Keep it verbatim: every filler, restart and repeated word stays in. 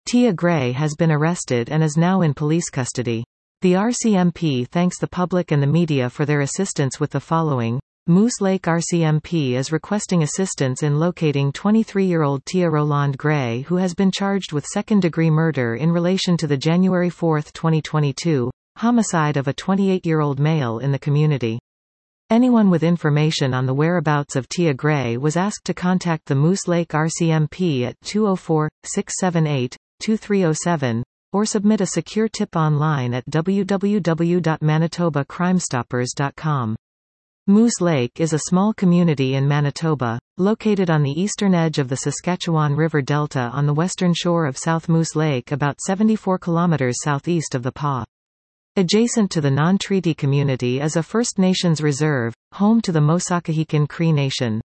Tia Gray has been arrested and is now in police custody. The R C M P thanks the public and the media for their assistance with the following. Moose Lake R C M P is requesting assistance in locating twenty-three-year-old Tia Roland Gray, who has been charged with second-degree murder in relation to the January fourth twenty twenty-two, homicide of a twenty-eight-year-old male in the community. Anyone with information on the whereabouts of Tia Gray was asked to contact the Moose Lake R C M P at two oh four, six seven eight, two three oh seven, or submit a secure tip online at w w w dot manitoba crime stoppers dot com. Moose Lake is a small community in Manitoba, located on the eastern edge of the Saskatchewan River Delta on the western shore of South Moose Lake, about seventy-four kilometers southeast of the P A. Adjacent to the non-treaty community is a First Nations reserve, home to the Mosakahikan Cree Nation.